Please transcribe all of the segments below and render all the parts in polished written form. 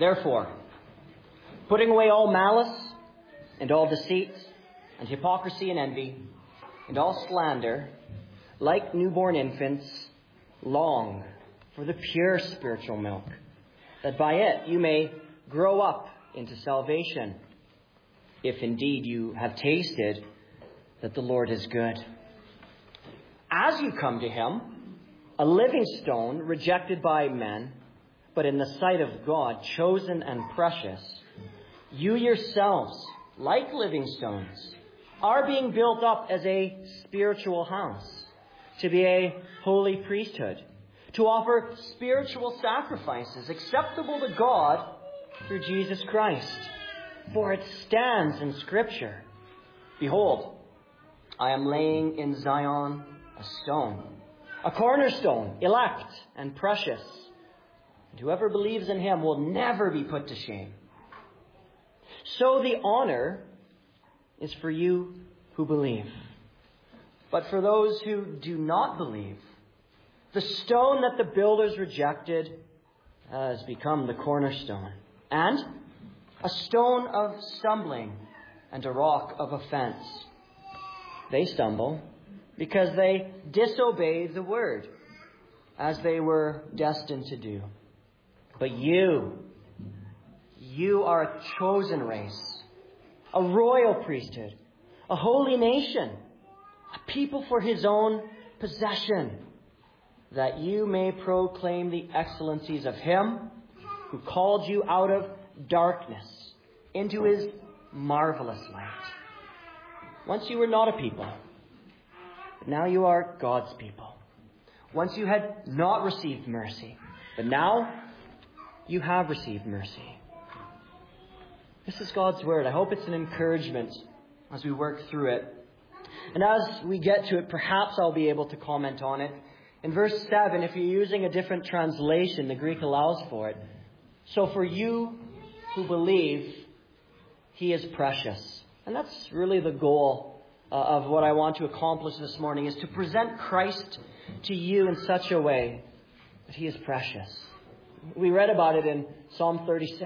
Therefore, putting away all malice and all deceit and hypocrisy and envy and all slander, like newborn infants, long for the pure spiritual milk, that by it you may grow up into salvation, if indeed you have tasted that the Lord is good. As you come to him, a living stone rejected by men, but in the sight of God chosen and precious, you yourselves, like living stones, are being built up as a spiritual house, to be a holy priesthood, to offer spiritual sacrifices acceptable to God through Jesus Christ. For it stands in Scripture, behold, I am laying in Zion a stone, a cornerstone, elect and precious, and whoever believes in him will never be put to shame. So the honor is for you who believe. But for those who do not believe, the stone that the builders rejected has become the cornerstone, and a stone of stumbling and a rock of offense. They stumble because they disobey the word, as they were destined to do. But you are a chosen race, a royal priesthood, a holy nation, a people for his own possession, that you may proclaim the excellencies of him who called you out of darkness into his marvelous light. Once you were not a people, but now you are God's people. Once you had not received mercy, but now you have received mercy. This is God's word. I hope it's an encouragement as we work through it. And as we get to it, perhaps I'll be able to comment on it. In verse 7, if you're using a different translation, the Greek allows for it. So for you who believe, he is precious. And that's really the goal of what I want to accomplish this morning, is to present Christ to you in such a way that he is precious. We read about it in Psalm 36.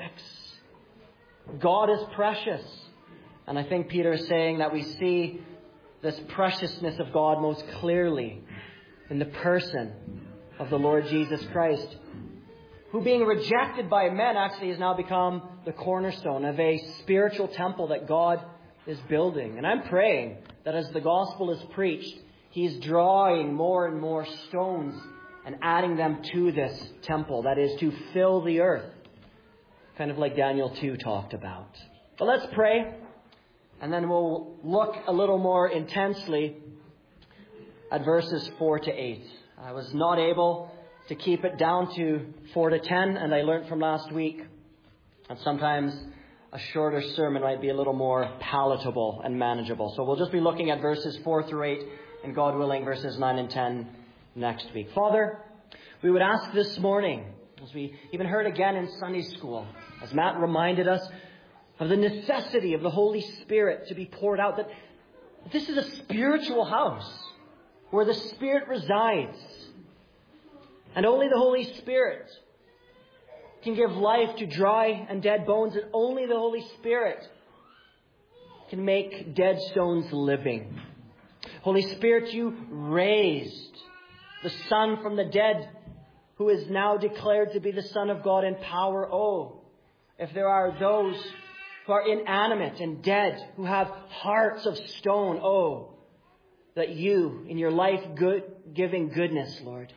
God is precious. And I think Peter is saying that we see this preciousness of God most clearly in the person of the Lord Jesus Christ, who, being rejected by men, actually has now become the cornerstone of a spiritual temple that God is building. And I'm praying that as the gospel is preached, he's drawing more and more stones and adding them to this temple, that is, to fill the earth, kind of like Daniel 2 talked about. But let's pray, and then we'll look a little more intensely at verses 4 to 8. I was not able to keep it down to 4 to 10, and I learned from last week that sometimes a shorter sermon might be a little more palatable and manageable. So we'll just be looking at verses 4 through 8, and God willing, verses 9 and 10 next week. Father, we would ask this morning, as we even heard again in Sunday school, as Matt reminded us of the necessity of the Holy Spirit to be poured out, that this is a spiritual house where the Spirit resides. And only the Holy Spirit can give life to dry and dead bones, and only the Holy Spirit can make dead stones living. Holy Spirit, you raised the Son from the dead, who is now declared to be the Son of God in power. Oh, if there are those who are inanimate and dead, who have hearts of stone, oh, that you, in your life-giving goodness, Lord,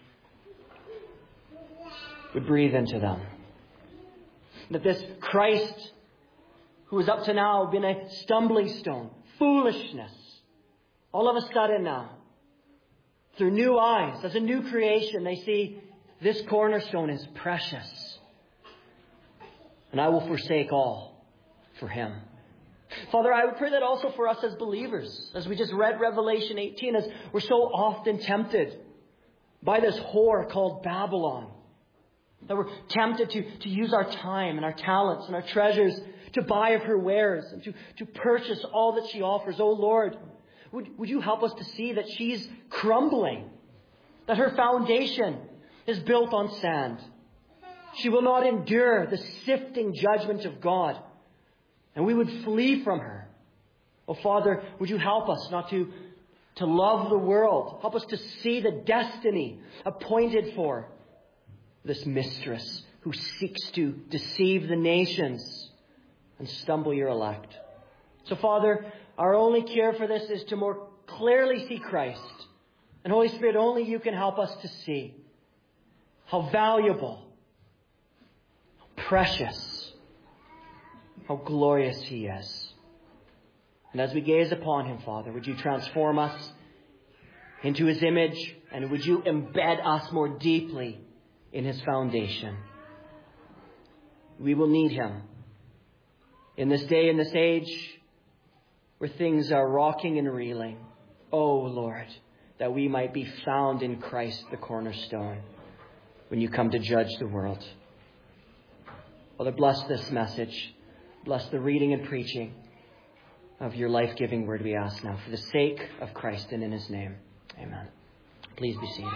would breathe into them. That this Christ, who has up to now been a stumbling stone, foolishness, all of a sudden now, through new eyes, as a new creation, they see this cornerstone is precious. And I will forsake all for him. Father, I would pray that also for us as believers, as we just read Revelation 18, as we're so often tempted by this whore called Babylon, that we're tempted to use our time and our talents and our treasures to buy of her wares and to purchase all that she offers. Oh Lord, would you help us to see that she's crumbling, that her foundation is built on sand. She will not endure the sifting judgment of God. And we would flee from her. Oh, Father, would you help us not to love the world? Help us to see the destiny appointed for this mistress who seeks to deceive the nations and stumble your elect. So, Father, our only cure for this is to more clearly see Christ. And Holy Spirit, only you can help us to see how valuable, how precious, how glorious He is. And as we gaze upon Him, Father, would you transform us into His image, and would you embed us more deeply in His foundation? We will need Him in this day, in this age, where things are rocking and reeling. Oh, Lord, that we might be found in Christ, the cornerstone, when you come to judge the world. Father, bless this message. Bless the reading and preaching of your life-giving word, we ask now, for the sake of Christ and in His name. Amen. Please be seated.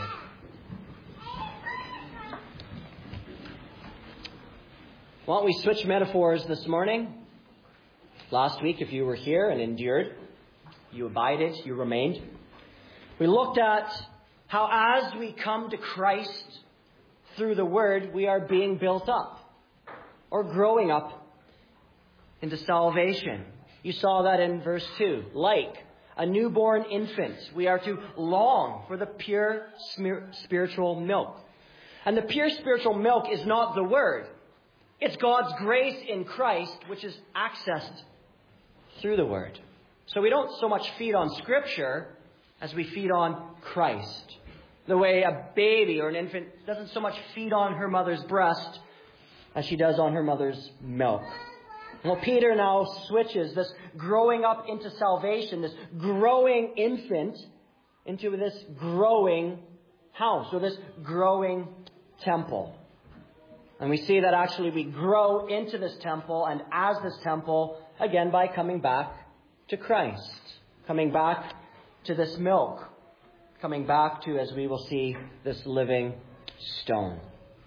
Why don't we switch metaphors this morning? Last week, if you were here and endured, you abided, you remained. We looked at how as we come to Christ through the Word, we are being built up or growing up into salvation. You saw that in verse 2. Like a newborn infant, we are to long for the pure spiritual milk. And the pure spiritual milk is not the Word. It's God's grace in Christ, which is accessed through the Word. So we don't so much feed on Scripture as we feed on Christ. The way a baby or an infant doesn't so much feed on her mother's breast as she does on her mother's milk. Well, Peter now switches this growing up into salvation, this growing infant, into this growing house, or this growing temple. And we see that actually we grow into this temple and as this temple, again, by coming back to Christ, coming back to this milk, coming back to, as we will see, this living stone.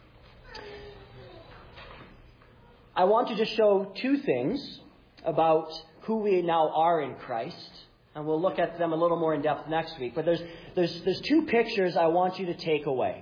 I want to just show two things about who we now are in Christ, and we'll look at them a little more in depth next week. But there's two pictures I want you to take away.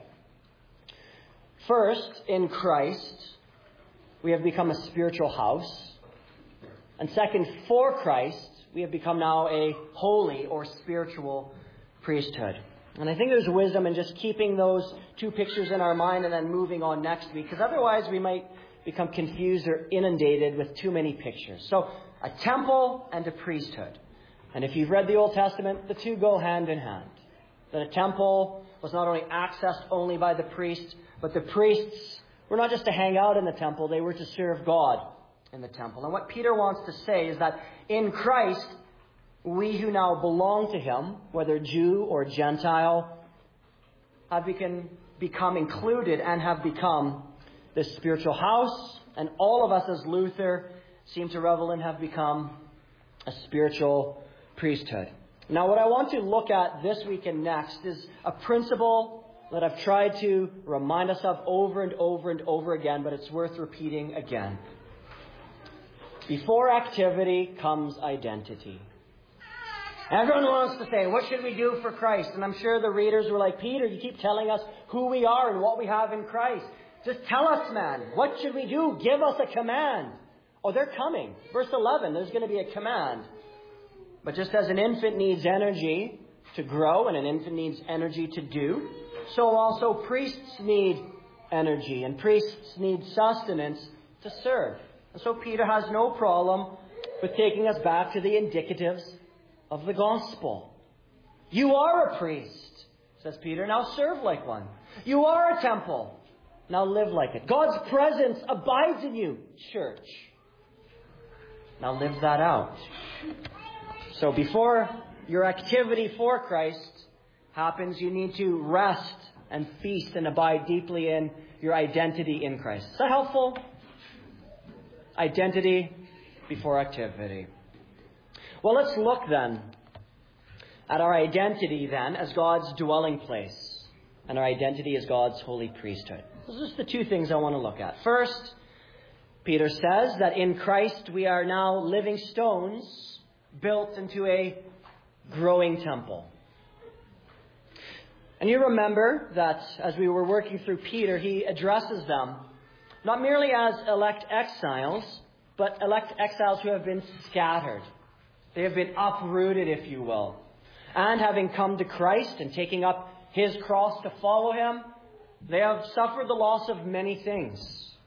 First, in Christ, we have become a spiritual house. And second, for Christ, we have become now a holy or spiritual priesthood. And I think there's wisdom in just keeping those two pictures in our mind and then moving on next week, because otherwise we might become confused or inundated with too many pictures. So, a temple and a priesthood. And if you've read the Old Testament, the two go hand in hand. That a temple was not only accessed only by the priests, but the priests were not just to hang out in the temple, they were to serve God in the temple. And what Peter wants to say is that in Christ, we who now belong to Him, whether Jew or Gentile, have become included and have become this spiritual house. And all of us, as Luther seem to revel in, have become a spiritual priesthood. Now, what I want to look at this week and next is a principle that I've tried to remind us of over and over and over again, but it's worth repeating again. Before activity comes identity. Everyone wants to say, what should we do for Christ? And I'm sure the readers were like, Peter, you keep telling us who we are and what we have in Christ. Just tell us, man. What should we do? Give us a command. Oh, they're coming. Verse 11, there's going to be a command. But just as an infant needs energy to grow and an infant needs energy to do, so also priests need energy and priests need sustenance to serve. And so Peter has no problem with taking us back to the indicatives of the gospel. You are a priest, says Peter. Now serve like one. You are a temple. Now live like it. God's presence abides in you, church. Now live that out. So before your activity for Christ happens, you need to rest and feast and abide deeply in your identity in Christ. Is that helpful? Identity before activity. Well, let's look then at our identity then as God's dwelling place. and our identity as God's holy priesthood. Those are just the two things I want to look at. First, Peter says that in Christ we are now living stones built into a growing temple. And you remember that as we were working through Peter, he addresses them not merely as elect exiles, but elect exiles who have been scattered. They have been uprooted, if you will. And having come to Christ and taking up His cross to follow Him, they have suffered the loss of many things.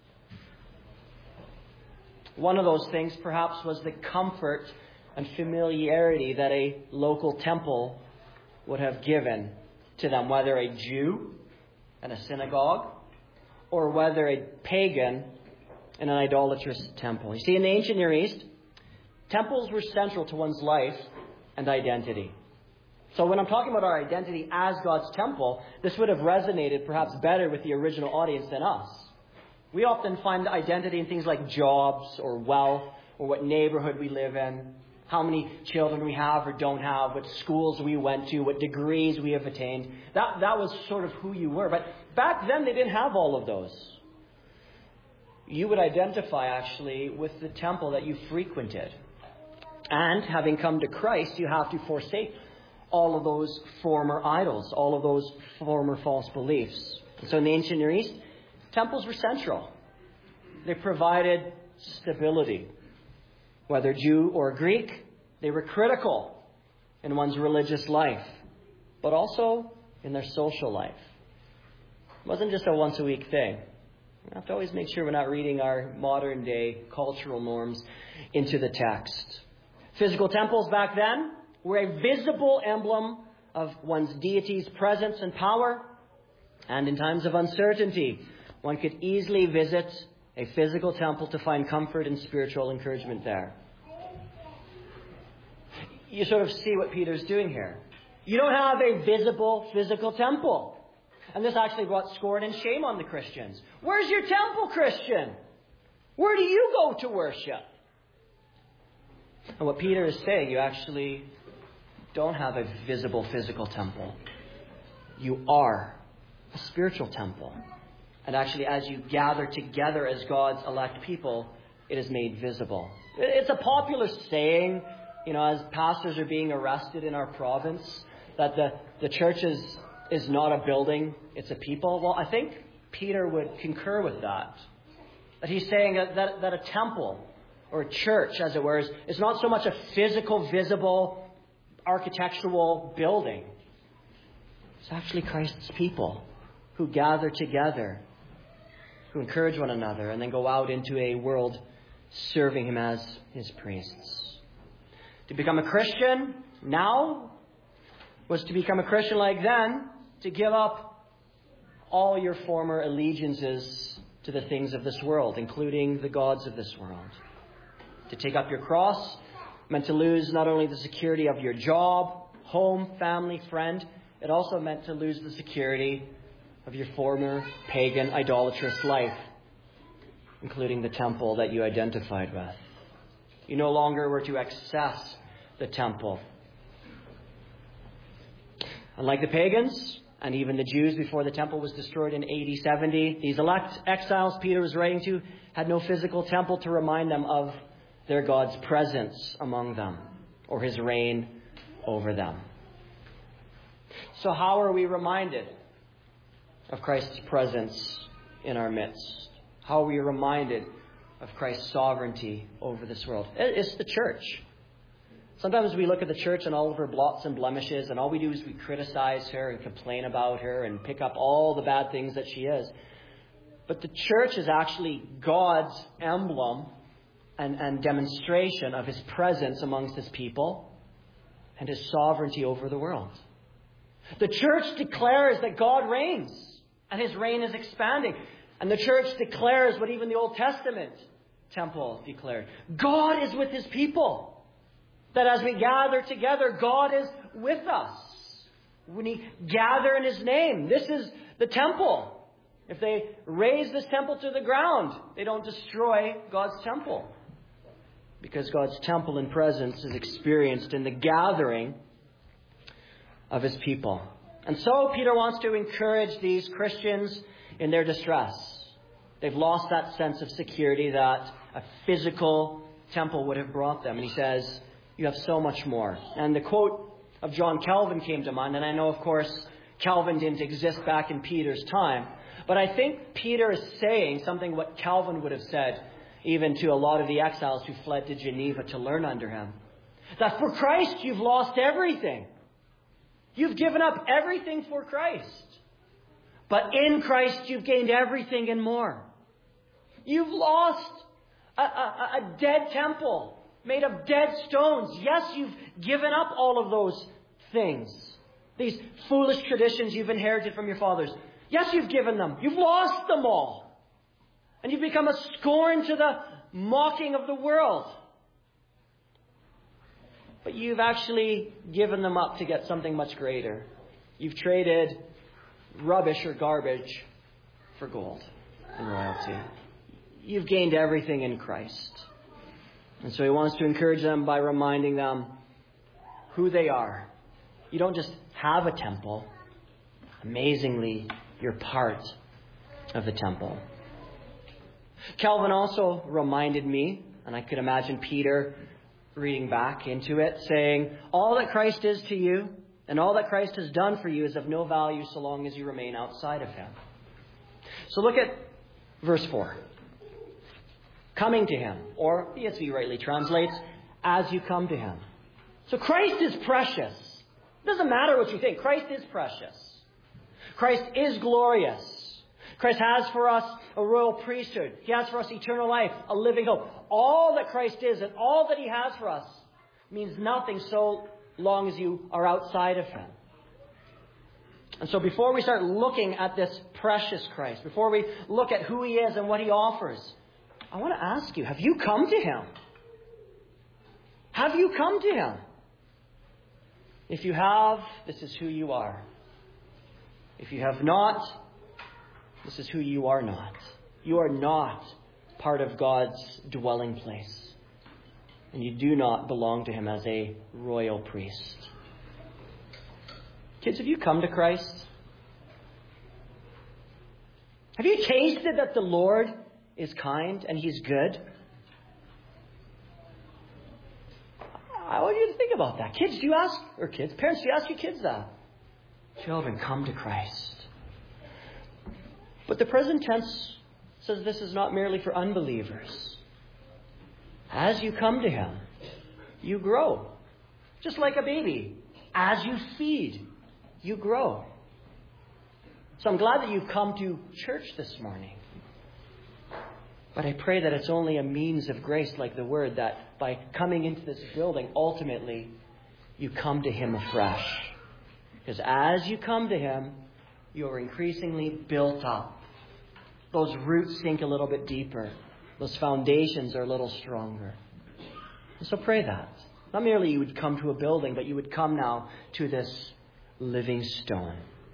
One of those things, perhaps, was the comfort and familiarity that a local temple would have given to them, whether a Jew in a synagogue or whether a pagan in an idolatrous temple. You see, in the ancient Near East, temples were central to one's life and identity. So when I'm talking about our identity as God's temple, this would have resonated perhaps better with the original audience than us. We often find identity in things like jobs or wealth or what neighborhood we live in, how many children we have or don't have, what schools we went to, what degrees we have attained. That was sort of who you were. But back then they didn't have all of those. You would identify actually with the temple that you frequented. And having come to Christ, you have to forsake all of those former idols, all of those former false beliefs. And so in the ancient Near East, temples were central. They provided stability. Whether Jew or Greek, they were critical in one's religious life, but also in their social life. It wasn't just a once-a-week thing. We have to always make sure we're not reading our modern-day cultural norms into the text. Physical temples back then were a visible emblem of one's deity's presence and power. And in times of uncertainty, one could easily visit a physical temple to find comfort and spiritual encouragement there. You sort of see what Peter's doing here. You don't have a visible physical temple. And this actually brought scorn and shame on the Christians. Where's your temple, Christian? Where do you go to worship? And what Peter is saying, you actually don't have a visible physical temple. You are a spiritual temple. And actually, as you gather together as God's elect people, it is made visible. It's a popular saying, as pastors are being arrested in our province, that the church is not a building, it's a people. Well, I think Peter would concur with that. That he's saying that a temple, or a church, as it were, is not so much a physical, visible, architectural building. It's actually Christ's people who gather together, who encourage one another, and then go out into a world serving Him as His priests. To become a Christian now was to become a Christian like then, to give up all your former allegiances to the things of this world, including the gods of this world. To take up your cross meant to lose not only the security of your job, home, family, friend, it also meant to lose the security of your former pagan, idolatrous life, including the temple that you identified with. You no longer were to access the temple. Unlike the pagans and even the Jews before the temple was destroyed in AD 70, these elect exiles Peter was writing to had no physical temple to remind them of their God's presence among them or His reign over them. So how are we reminded of Christ's presence in our midst? How are we reminded of Christ's sovereignty over this world? It's the church. Sometimes we look at the church and all of her blots and blemishes, and all we do is we criticize her and complain about her and pick up all the bad things that she is. But the church is actually God's emblem and demonstration of His presence amongst His people and His sovereignty over the world. The church declares that God reigns and His reign is expanding. And the church declares what even the Old Testament temple declared. God is with His people. That as we gather together, God is with us. When we gather in His name, this is the temple. If they raze this temple to the ground, they don't destroy God's temple. Because God's temple and presence is experienced in the gathering of His people. And so Peter wants to encourage these Christians in their distress. They've lost that sense of security that a physical temple would have brought them. And he says, you have so much more. And the quote of John Calvin came to mind. And I know, of course, Calvin didn't exist back in Peter's time. But I think Peter is saying something what Calvin would have said even to a lot of the exiles who fled to Geneva to learn under him. That for Christ, you've lost everything. You've given up everything for Christ. But in Christ, you've gained everything and more. You've lost a dead temple made of dead stones. Yes, you've given up all of those things. These foolish traditions you've inherited from your fathers. Yes, you've given them. You've lost them all. And you've become a scorn to the mocking of the world. But you've actually given them up to get something much greater. You've traded rubbish or garbage for gold and royalty. You've gained everything in Christ. And so he wants to encourage them by reminding them who they are. You don't just have a temple. Amazingly, you're part of the temple. Calvin also reminded me, and I could imagine Peter reading back into it, saying, all that Christ is to you and all that Christ has done for you is of no value so long as you remain outside of him. So look at verse 4. Coming to him, or the ESV rightly translates, as you come to him. So Christ is precious. It doesn't matter what you think. Christ is precious. Christ is glorious. Christ has for us a royal priesthood. He has for us eternal life, a living hope. All that Christ is and all that he has for us means nothing so long as you are outside of him. And so before we start looking at this precious Christ, before we look at who he is and what he offers, I want to ask you, have you come to him? Have you come to him? If you have, this is who you are. If you have not, this is who you are not. You are not part of God's dwelling place. And you do not belong to him as a royal priest. Kids, have you come to Christ? Have you tasted that the Lord is kind and he's good? I want you to think about that. Kids, parents, do you ask your kids that? Children, come to Christ. But the present tense says this is not merely for unbelievers. As you come to him, you grow. Just like a baby. As you feed, you grow. So I'm glad that you've come to church this morning. But I pray that it's only a means of grace, like the word, that by coming into this building, ultimately, you come to him afresh. Because as you come to him, you're increasingly built up. Those roots sink a little bit deeper. Those foundations are a little stronger. And so pray that. Not merely you would come to a building, but you would come now to this living stone.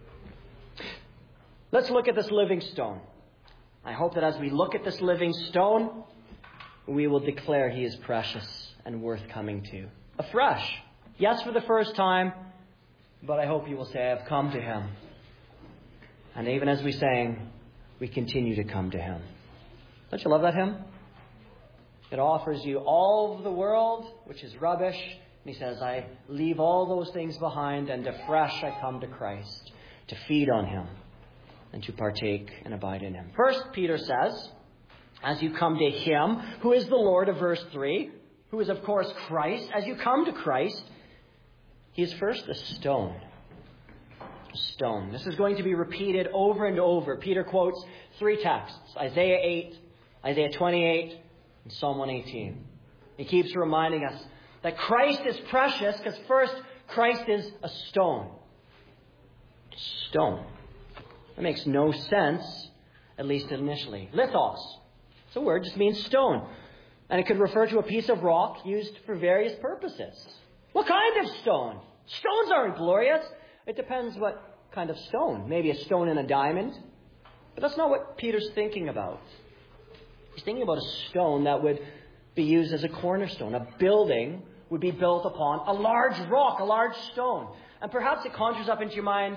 Let's look at this living stone. I hope that as we look at this living stone, we will declare he is precious and worth coming to. Afresh. Yes, for the first time, but I hope you will say, I have come to him. And even as we sang, we continue to come to him. Don't you love that hymn? It offers you all of the world, which is rubbish. And he says, I leave all those things behind, and afresh I come to Christ to feed on him and to partake and abide in him. First, Peter says, as you come to him, who is the Lord of verse 3, who is, of course, Christ. As you come to Christ, he is first a stone. A stone. This is going to be repeated over and over. Peter quotes 3 texts, Isaiah 8, Isaiah 28, and Psalm 118. He keeps reminding us that Christ is precious because first, Christ is a stone. Stone. That makes no sense, at least initially. Lithos. It's a word, just means stone. And it could refer to a piece of rock used for various purposes. What kind of stone? Stones aren't glorious. It depends what kind of stone. Maybe a stone in a diamond. But that's not what Peter's thinking about. He's thinking about a stone that would be used as a cornerstone. A building would be built upon a large rock, a large stone. And perhaps it conjures up into your mind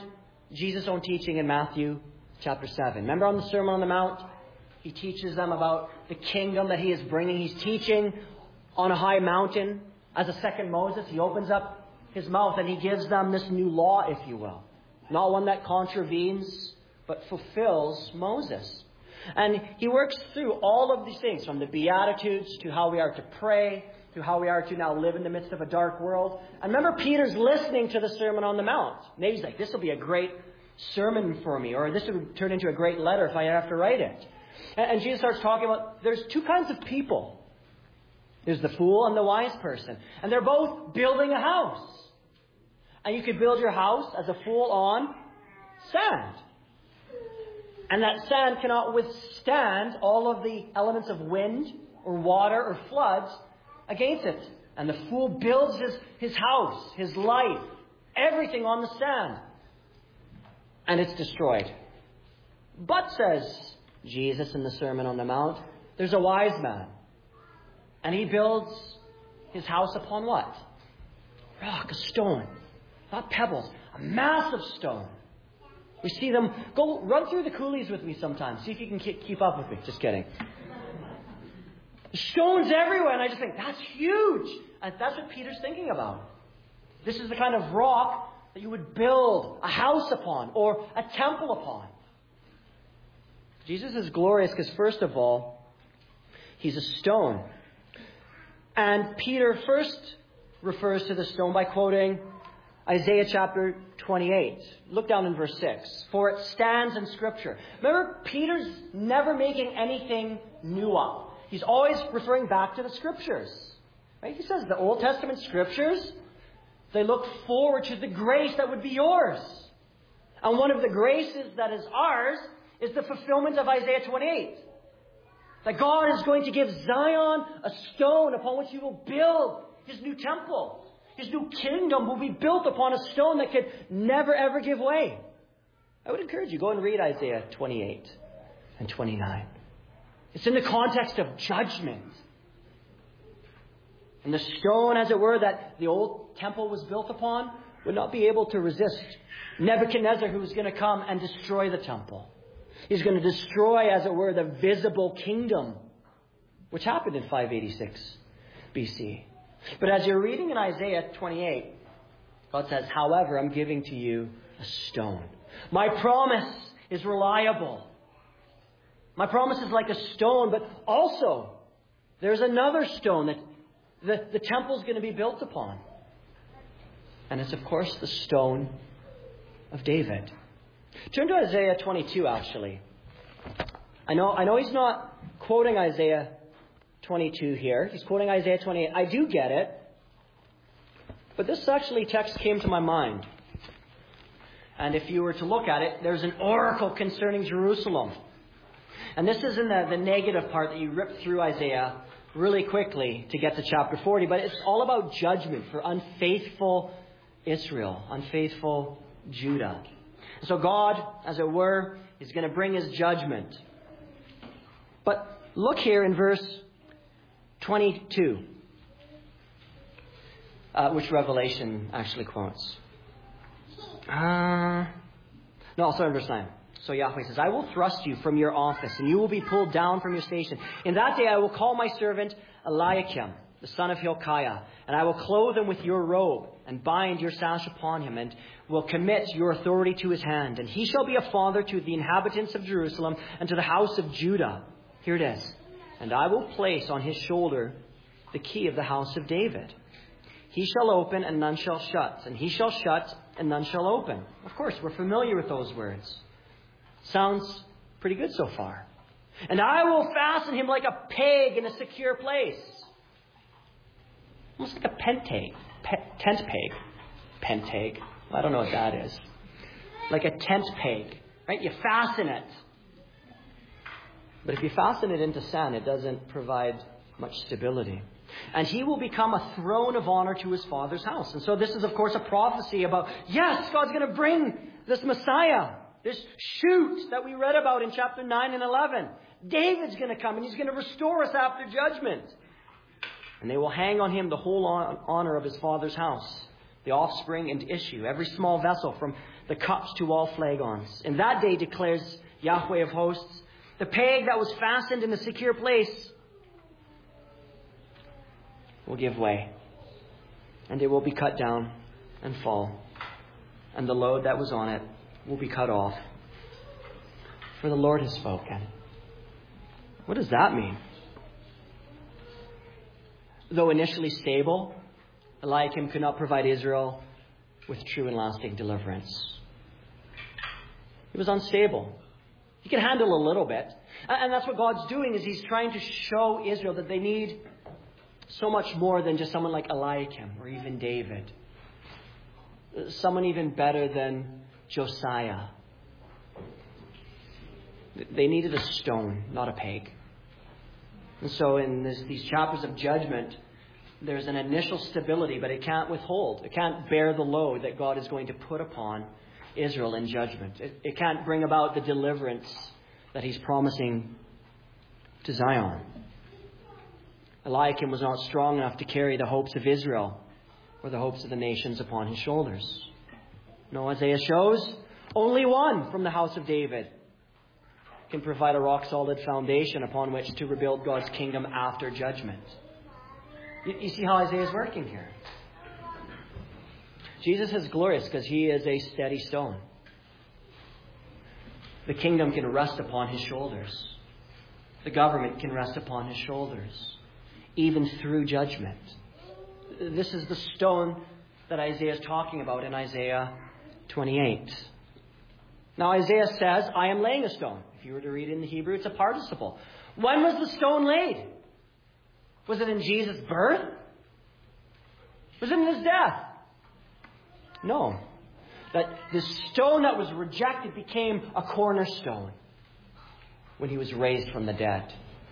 Jesus' own teaching in Matthew chapter 7. Remember on the Sermon on the Mount? He teaches them about the kingdom that he is bringing. He's teaching on a high mountain as a second Moses. He opens up his mouth and he gives them this new law, if you will. Not one that contravenes, but fulfills Moses. And he works through all of these things, from the Beatitudes to how we are to pray, to how we are to now live in the midst of a dark world. And remember, Peter's listening to the Sermon on the Mount. Maybe he's like, this will be a great sermon for me, or this would turn into a great letter if I have to write it. And Jesus starts talking about, there's two kinds of people. There's the fool and the wise person. And they're both building a house. And you could build your house as a fool on sand. And that sand cannot withstand all of the elements of wind or water or floods against it. And the fool builds his house, his life, everything on the sand. And it's destroyed. But, says Jesus in the Sermon on the Mount, there's a wise man. And he builds his house upon what? Rock, a stone. Not pebbles. A massive stone. We see them. Go run through the coulees with me sometime. See if you can keep up with me. Just kidding. Stones everywhere. And I just think, that's huge. And that's what Peter's thinking about. This is the kind of rock that you would build a house upon or a temple upon. Jesus is glorious because, first of all, he's a stone. And Peter first refers to the stone by quoting Isaiah chapter 28. Look down in verse 6. For it stands in Scripture. Remember, Peter's never making anything new up. He's always referring back to the Scriptures. Right? He says the Old Testament Scriptures, they look forward to the grace that would be yours. And one of the graces that is ours is the fulfillment of Isaiah 28. That God is going to give Zion a stone upon which he will build his new temple. His new kingdom will be built upon a stone that could never, ever give way. I would encourage you, go and read Isaiah 28 and 29. It's in the context of judgment. And the stone, as it were, that the old temple was built upon would not be able to resist Nebuchadnezzar, who was going to come and destroy the temple. He's going to destroy, as it were, the visible kingdom, which happened in 586 BC. But as you're reading in Isaiah 28, God says, however, I'm giving to you a stone. My promise is reliable. My promise is like a stone, but also there's another stone that the temple's going to be built upon. And it's, of course, the stone of David. Turn to Isaiah 22, actually. I know he's not quoting Isaiah 22 here. He's quoting Isaiah 28. I do get it. But this actually text came to my mind. And if you were to look at it, there's an oracle concerning Jerusalem. And this is in the negative part that you rip through Isaiah really quickly to get to chapter 40. But it's all about judgment for unfaithful Israel, unfaithful Judah. So God, as it were, is going to bring his judgment. But look here in verse 22, which Revelation actually quotes. No, I'll start in verse 9. So Yahweh says, I will thrust you from your office, and you will be pulled down from your station. In that day I will call my servant Eliakim, the son of Hilkiah, and I will clothe him with your robe, and bind your sash upon him, and will commit your authority to his hand. And he shall be a father to the inhabitants of Jerusalem, and to the house of Judah. Here it is. And I will place on his shoulder the key of the house of David. He shall open, and none shall shut. And he shall shut, and none shall open. Of course, we're familiar with those words. Sounds pretty good so far. And I will fasten him like a peg in a secure place. Almost like a tent peg. Pentag. I don't know what that is. Like a tent peg. Right? You fasten it. But if you fasten it into sand, it doesn't provide much stability. And he will become a throne of honor to his father's house. And so this is, of course, a prophecy about, yes, God's going to bring this Messiah, this shoot that we read about in chapter 9 and 11. David's going to come and he's going to restore us after judgment. And they will hang on him the whole honor of his father's house, the offspring and issue, every small vessel from the cups to all flagons. In that day, declares Yahweh of hosts, the peg that was fastened in a secure place will give way, and it will be cut down and fall, and the load that was on it will be cut off. For the Lord has spoken. What does that mean? Though initially stable, Eliakim could not provide Israel with true and lasting deliverance. He was unstable. He could handle a little bit. And that's what God's doing, is He's trying to show Israel that they need so much more than just someone like Eliakim or even David. Someone even better than Josiah. They needed a stone, not a peg. And so in these chapters of judgment, there's an initial stability, but it can't withhold. It can't bear the load that God is going to put upon Israel in judgment. It can't bring about the deliverance that He's promising to Zion. Eliakim was not strong enough to carry the hopes of Israel or the hopes of the nations upon his shoulders. No, Isaiah shows only one from the house of David can provide a rock-solid foundation upon which to rebuild God's kingdom after judgment. You see how Isaiah is working here. Jesus is glorious because He is a steady stone. The kingdom can rest upon His shoulders. The government can rest upon His shoulders, even through judgment. This is the stone that Isaiah is talking about in Isaiah 28. Now Isaiah says, I am laying a stone. If you were to read it in the Hebrew, it's a participle. When was the stone laid? Was it in Jesus' birth? Was it in His death? No. That the stone that was rejected became a cornerstone when He was raised from the dead.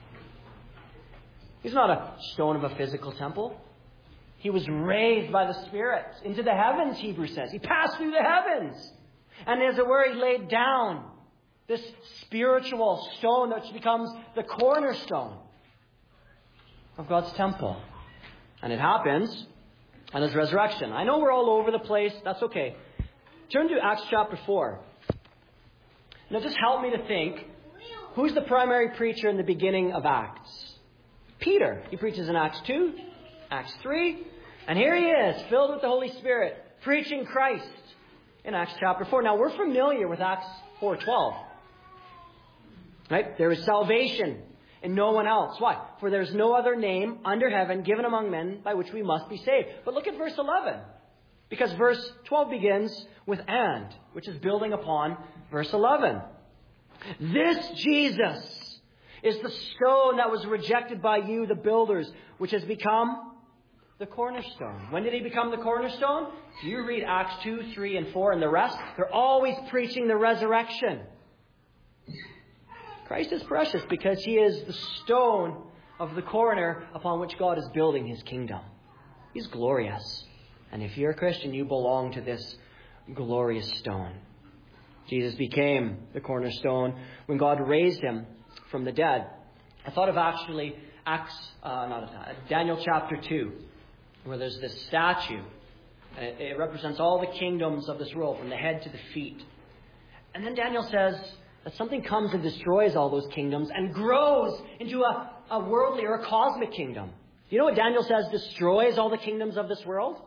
He's not a stone of a physical temple. He was raised by the Spirit into the heavens, Hebrews says. He passed through the heavens. And as it were, He laid down this spiritual stone that becomes the cornerstone of God's temple. And it happens on His resurrection. I know we're all over the place. That's okay. Turn to Acts chapter 4. Now just help me to think, who's the primary preacher in the beginning of Acts? Peter. He preaches in Acts 2, Acts 3, and here he is, filled with the Holy Spirit, preaching Christ in Acts chapter 4. Now we're familiar with Acts 4:12. Right? There is salvation in no one else. Why? For there's no other name under heaven given among men by which we must be saved. But look at verse 11. Because verse 12 begins with and, which is building upon verse 11. This Jesus is the stone that was rejected by you, the builders, which has become the cornerstone. When did He become the cornerstone? If you read Acts 2, 3, and 4 and the rest, they're always preaching the resurrection. Christ is precious because He is the stone of the corner upon which God is building His kingdom. He's glorious. And if you're a Christian, you belong to this glorious stone. Jesus became the cornerstone when God raised Him from the dead. I thought of actually Daniel chapter 2, where there's this statue. It represents all the kingdoms of this world, from the head to the feet. And then Daniel says that something comes and destroys all those kingdoms and grows into a worldly or a cosmic kingdom. Do you know what Daniel says destroys all the kingdoms of this world?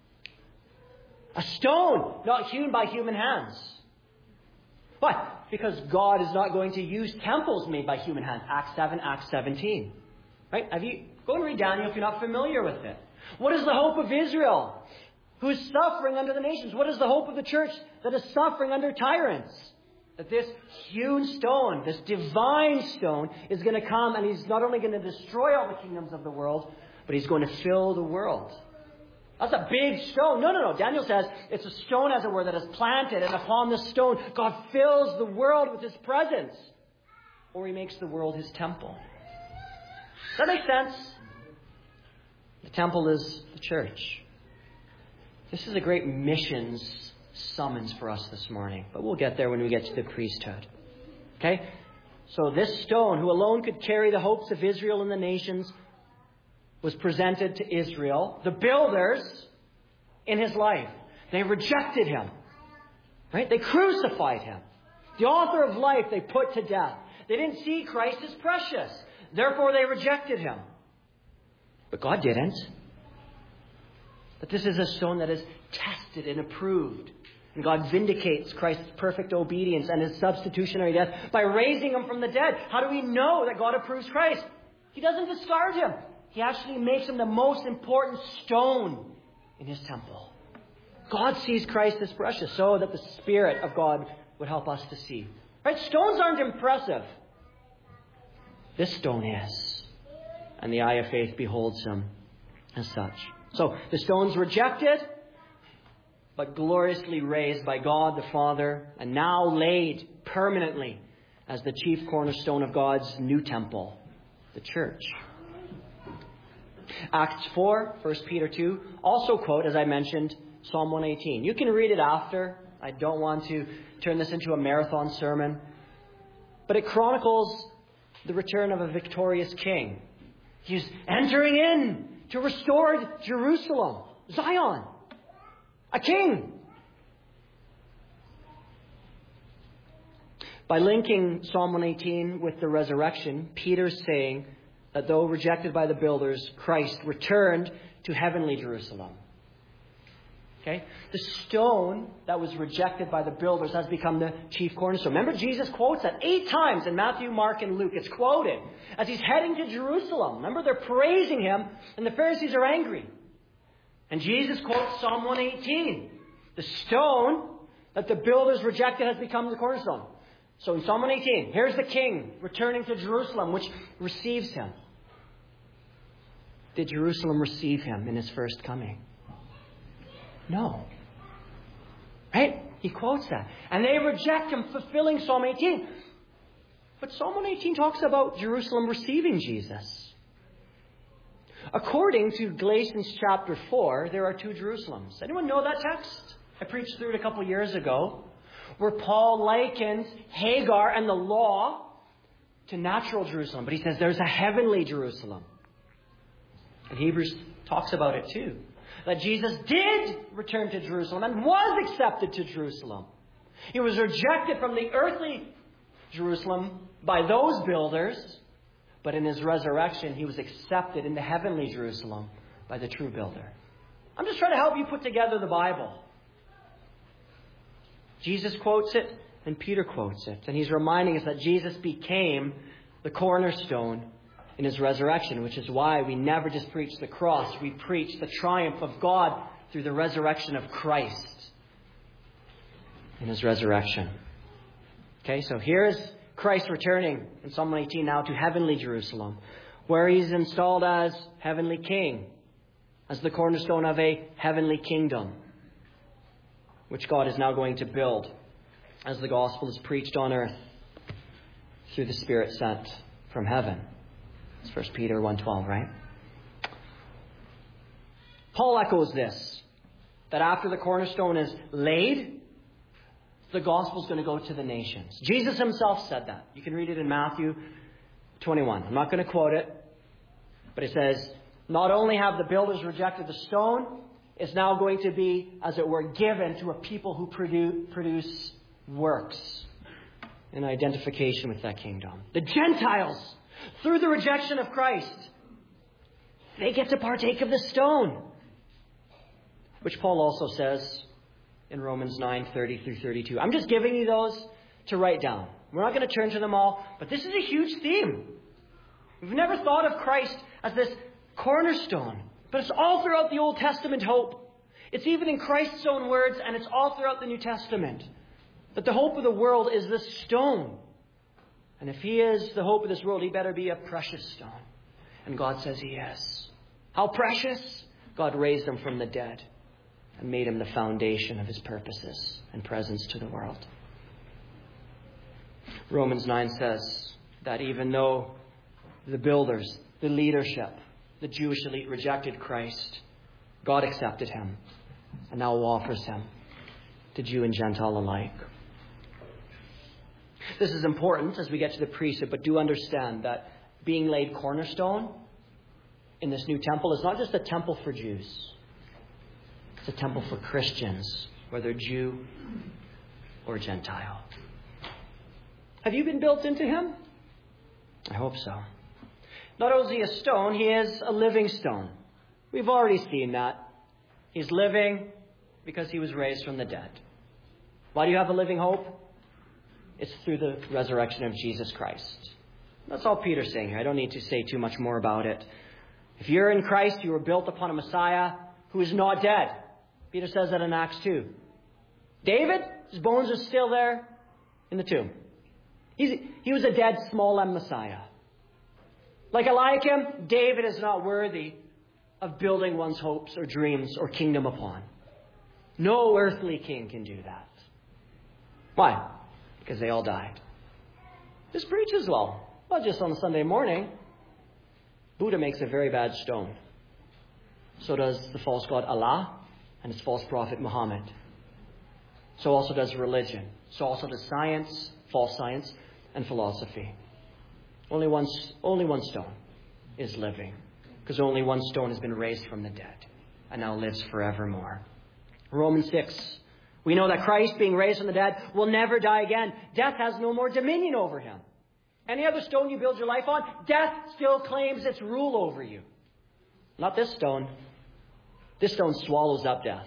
A stone, not hewn by human hands. Why? Because God is not going to use temples made by human hands. Acts 7, Acts 17. Right? Go and read Daniel if you're not familiar with it. What is the hope of Israel, who is suffering under the nations? What is the hope of the church that is suffering under tyrants? That this hewn stone, this divine stone, is going to come, and He's not only going to destroy all the kingdoms of the world, but He's going to fill the world. That's a big stone. No. Daniel says it's a stone, as it were, that is planted, and upon this stone, God fills the world with His presence. Or He makes the world His temple. Does that make sense? The temple is the church. This is a great missions summons for us this morning. But we'll get there when we get to the priesthood. Okay? So this stone, who alone could carry the hopes of Israel and the nations, was presented to Israel, the builders, in His life. They rejected Him. Right? They crucified him. The author of life they put to death. They didn't see Christ as precious. Therefore, they rejected him. But God didn't. But this is a stone that is tested and approved. And God vindicates Christ's perfect obedience and his substitutionary death by raising him from the dead. How do we know that God approves Christ? He doesn't discard him. He actually makes him the most important stone in his temple. God sees Christ as precious so that the Spirit of God would help us to see. Right? Stones aren't impressive. This stone is. And the eye of faith beholds him as such. So the stone's rejected, but gloriously raised by God the Father, and now laid permanently as the chief cornerstone of God's new temple, the church. Acts 4, 1 Peter 2, also quote, as I mentioned, Psalm 118. You can read it after. I don't want to turn this into a marathon sermon. But it chronicles the return of a victorious king. He's entering in to restored Jerusalem, Zion, a king. By linking Psalm 118 with the resurrection, Peter's saying that though rejected by the builders, Christ returned to heavenly Jerusalem. Okay? The stone that was rejected by the builders has become the chief cornerstone. Remember, Jesus quotes that 8 times in Matthew, Mark, and Luke. It's quoted as he's heading to Jerusalem. Remember, they're praising him, and the Pharisees are angry. And Jesus quotes Psalm 118. The stone that the builders rejected has become the cornerstone. So in Psalm 118, here's the king returning to Jerusalem, which receives him. Did Jerusalem receive him in his first coming? No. Right? He quotes that. And they reject him, fulfilling Psalm 18. But Psalm 118 talks about Jerusalem receiving Jesus. According to Galatians chapter 4, there are 2 Jerusalems. Anyone know that text? I preached through it a couple years ago, where Paul likens Hagar and the law to natural Jerusalem. But he says there's a heavenly Jerusalem. And Hebrews talks about it too. That Jesus did return to Jerusalem and was accepted to Jerusalem. He was rejected from the earthly Jerusalem by those builders, but in his resurrection, he was accepted in the heavenly Jerusalem by the true builder. I'm just trying to help you put together the Bible. Jesus quotes it, and Peter quotes it. And he's reminding us that Jesus became the cornerstone in his resurrection, which is why we never just preach the cross. We preach the triumph of God through the resurrection of Christ in his resurrection. Okay, so here's Christ returning in Psalm 118 now to heavenly Jerusalem, where he's installed as heavenly king, as the cornerstone of a heavenly kingdom, which God is now going to build as the gospel is preached on earth through the Spirit sent from heaven. It's 1 Peter 1:12, right? Paul echoes this, that after the cornerstone is laid, the gospel is going to go to the nations. Jesus himself said that. You can read it in Matthew 21. I'm not going to quote it, but it says, not only have the builders rejected the stone, it's now going to be, as it were, given to a people who produce works in identification with that kingdom. The Gentiles, through the rejection of Christ, they get to partake of the stone, which Paul also says in Romans 9:30 through 32. I'm just giving you those to write down. We're not going to turn to them all, but this is a huge theme. We've never thought of Christ as this cornerstone, but it's all throughout the Old Testament hope. It's even in Christ's own words, and it's all throughout the New Testament. That the hope of the world is this stone. And if he is the hope of this world, he better be a precious stone. And God says he is. How precious? God raised him from the dead and made him the foundation of his purposes and presence to the world. Romans 9 says that even though the builders, the leadership, the Jewish elite rejected Christ, God accepted him and now offers him to Jew and Gentile alike. This is important as we get to the priesthood, but do understand that being laid cornerstone in this new temple is not just a temple for Jews. It's a temple for Christians, whether Jew or Gentile. Have you been built into him? I hope so. Not only is he a stone, he is a living stone. We've already seen that. He's living because he was raised from the dead. Why do you have a living hope? It's through the resurrection of Jesus Christ. That's all Peter's saying here. I don't need to say too much more about it. If you're in Christ, you are built upon a Messiah who is not dead. Peter says that in Acts 2. David, his bones are still there in the tomb. He was a dead, small M Messiah. Like Eliakim, David is not worthy of building one's hopes or dreams or kingdom upon. No earthly king can do that. Why? Because they all died. This preaches well. Not just on a Sunday morning. Buddha makes a very bad stone. So does the false god Allah and his false prophet Muhammad. So also does religion. So also does science, false science, and philosophy. Only one stone is living. Because only one stone has been raised from the dead and now lives forevermore. Romans 6. We know that Christ, being raised from the dead, will never die again. Death has no more dominion over him. Any other stone you build your life on, death still claims its rule over you. Not this stone. This stone swallows up death.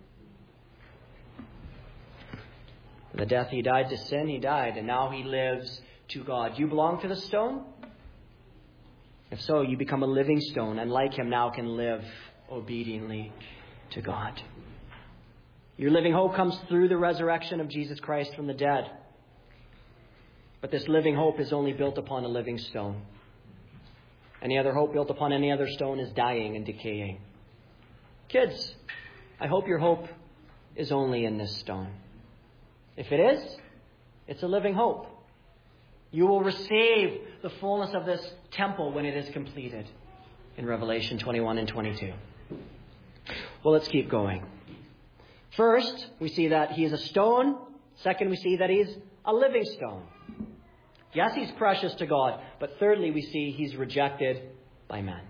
The death he died to sin, he died, and now he lives to God. You belong to the stone? If so, you become a living stone, and like him now can live obediently to God. Your living hope comes through the resurrection of Jesus Christ from the dead. But this living hope is only built upon a living stone. Any other hope built upon any other stone is dying and decaying. Kids, I hope your hope is only in this stone. If it is, it's a living hope. You will receive the fullness of this temple when it is completed in Revelation 21 and 22. Well, let's keep going. First, we see that he is a stone. Second, we see that he's a living stone. Yes, he's precious to God. But thirdly, we see he's rejected by men.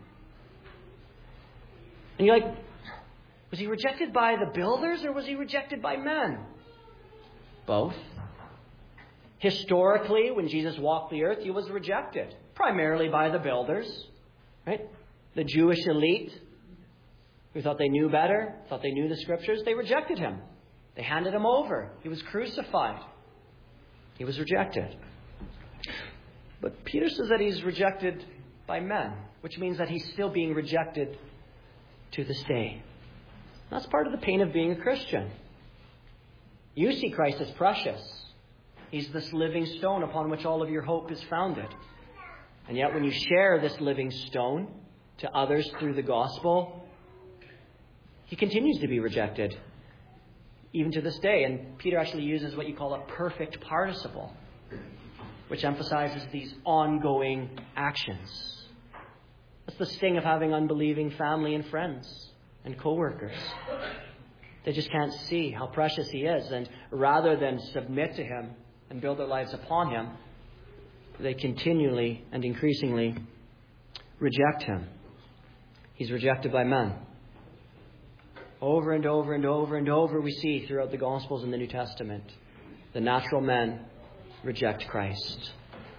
And you're like, was he rejected by the builders or was he rejected by men? Both. Historically, when Jesus walked the earth, he was rejected. Primarily by the builders. Right? The Jewish elite who thought they knew better, thought they knew the scriptures, they rejected him. They handed him over. He was crucified. He was rejected. But Peter says that he's rejected by men, which means that he's still being rejected to this day. That's part of the pain of being a Christian. You see Christ as precious. He's this living stone upon which all of your hope is founded. And yet when you share this living stone to others through the gospel, he continues to be rejected, even to this day. And Peter actually uses what you call a perfect participle, which emphasizes these ongoing actions. That's the sting of having unbelieving family and friends and co-workers. They just can't see how precious he is. And rather than submit to him and build their lives upon him, they continually and increasingly reject him. He's rejected by men. Over and over and over and over we see throughout the Gospels and the New Testament, the natural men reject Christ.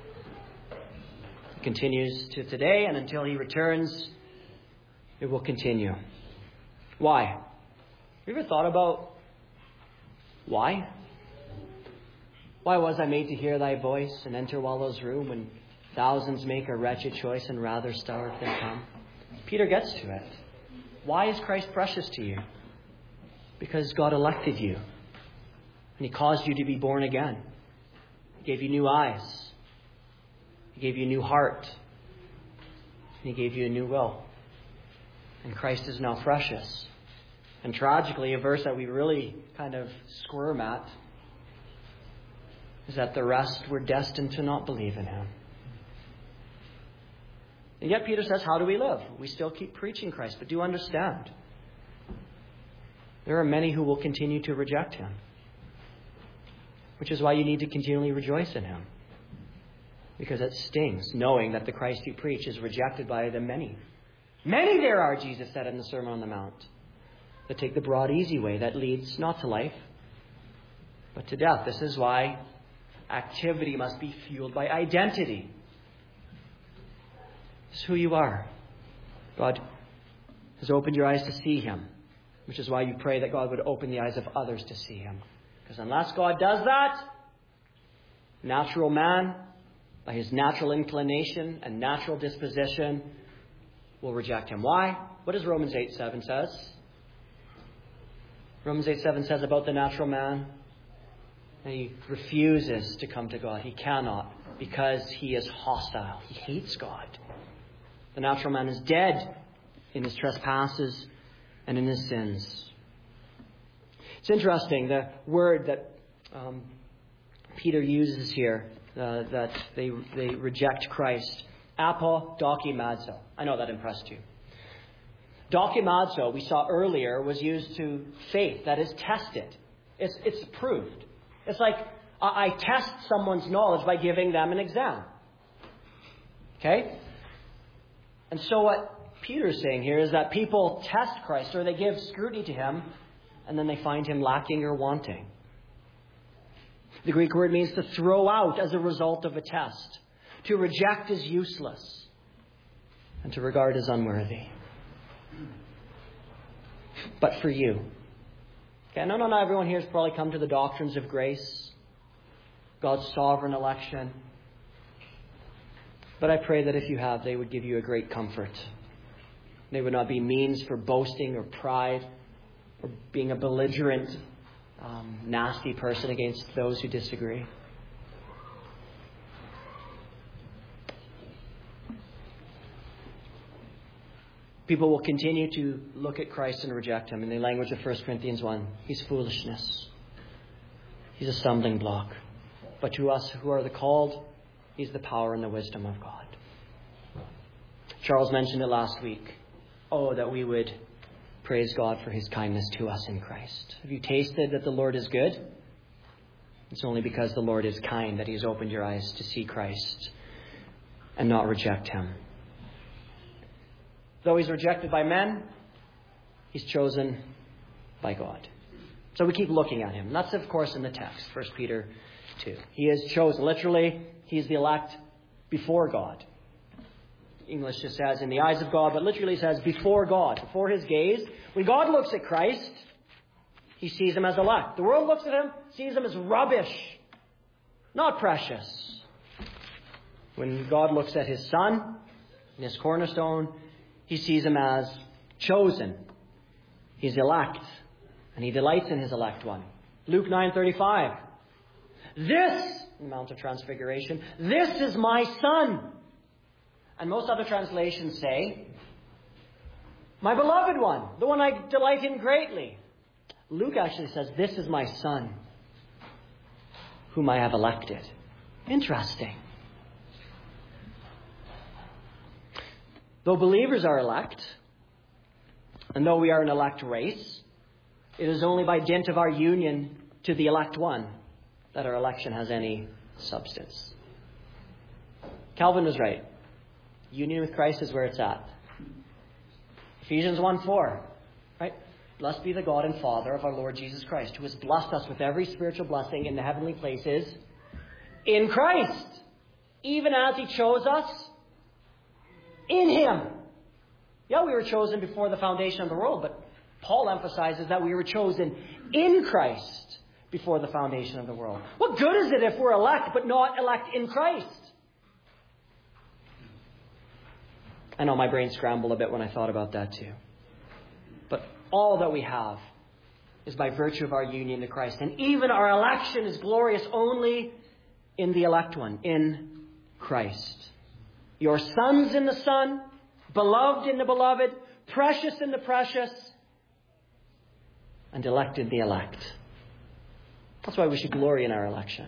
It continues to today, and until he returns, it will continue. Why? Have you ever thought about why? Why was I made to hear thy voice and enter Wallow's room when thousands make a wretched choice and rather starve than come? Peter gets to it. Why is Christ precious to you? Because God elected you. And he caused you to be born again. He gave you new eyes. He gave you a new heart. And he gave you a new will. And Christ is now precious. And tragically, a verse that we really kind of squirm at is that the rest were destined to not believe in him. And yet Peter says, how do we live? We still keep preaching Christ, but do understand, there are many who will continue to reject him. Which is why you need to continually rejoice in him. Because it stings, knowing that the Christ you preach is rejected by the many. Many there are, Jesus said in the Sermon on the Mount, that take the broad, easy way that leads not to life, but to death. This is why activity must be fueled by identity. It's who you are. God has opened your eyes to see Him, which is why you pray that God would open the eyes of others to see Him. Because unless God does that, natural man, by his natural inclination and natural disposition, will reject Him. Why? What does Romans 8:7 says? Romans 8:7 says about the natural man, and he refuses to come to God. He cannot, because he is hostile. He hates God. The natural man is dead in his trespasses and in his sins. It's interesting, the word that Peter uses here, that they reject Christ. Apodokimazo. I know that impressed you. Dokimazo, we saw earlier, was used to faith. That is, tested. It's proved. It's like I test someone's knowledge by giving them an exam. Okay? And so what Peter's saying here is that people test Christ, or they give scrutiny to Him, and then they find Him lacking or wanting. The Greek word means to throw out as a result of a test, to reject as useless, and to regard as unworthy. But for you, okay, no, not everyone here has probably come to the doctrines of grace, God's sovereign election. But I pray that if you have, they would give you a great comfort. They would not be means for boasting or pride or being a belligerent, nasty person against those who disagree. People will continue to look at Christ and reject Him. In the language of 1 Corinthians 1, He's foolishness. He's a stumbling block. But to us who are the called, He's the power and the wisdom of God. Charles mentioned it last week. Oh, that we would praise God for His kindness to us in Christ. Have you tasted that the Lord is good? It's only because the Lord is kind that He has opened your eyes to see Christ and not reject Him. Though He's rejected by men, He's chosen by God. So we keep looking at Him. And that's, of course, in the text, 1 Peter 2. He is chosen. Literally, He's the elect before God. English just says in the eyes of God, but literally says before God, before His gaze. When God looks at Christ, He sees Him as elect. The world looks at Him, sees Him as rubbish, not precious. When God looks at His Son, and His cornerstone, He sees Him as chosen. He's elect, and He delights in His elect one. Luke 9:35. This, in the Mount of Transfiguration, this is my Son. And most other translations say, my beloved one, the one I delight in greatly. Luke actually says, this is my Son, whom I have elected. Interesting. Though believers are elect, and though we are an elect race, it is only by dint of our union to the elect one that our election has any substance. Calvin was right. Union with Christ is where it's at. Ephesians 1:4, right? Blessed be the God and Father of our Lord Jesus Christ, who has blessed us with every spiritual blessing in the heavenly places in Christ, even as He chose us in Him. Yeah, we were chosen before the foundation of the world, but Paul emphasizes that we were chosen in Christ before the foundation of the world. What good is it if we're elect, but not elect in Christ? I know my brain scrambled a bit when I thought about that too. But all that we have is by virtue of our union to Christ. And even our election is glorious only in the elect one, in Christ. Your sons in the Son, beloved in the beloved, precious in the precious, and elect in the elect. That's why we should glory in our election.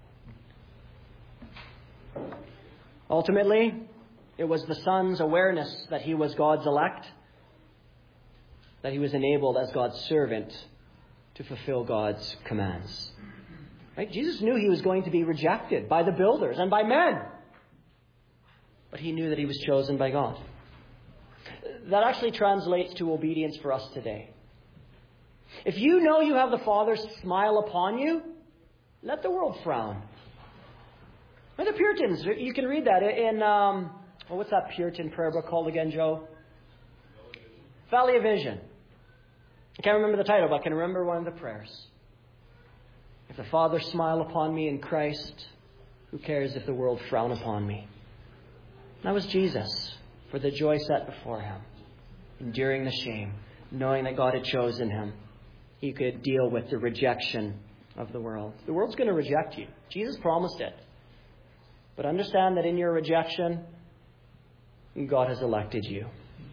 Ultimately, it was the Son's awareness that He was God's elect, that He was enabled as God's servant to fulfill God's commands. Right? Jesus knew He was going to be rejected by the builders and by men. But He knew that He was chosen by God. That actually translates to obedience for us today. If you know you have the Father's smile upon you, let the world frown. And the Puritans, you can read that in, what's that Puritan prayer book called again, Joe? Valley of Vision. I can't remember the title, but I can remember one of the prayers. If the Father smile upon me in Christ, who cares if the world frown upon me? And that was Jesus, for the joy set before him, enduring the shame, knowing that God had chosen him. He could deal with the rejection of the world. The world's going to reject you. Jesus promised it. But understand that in your rejection, God has elected you.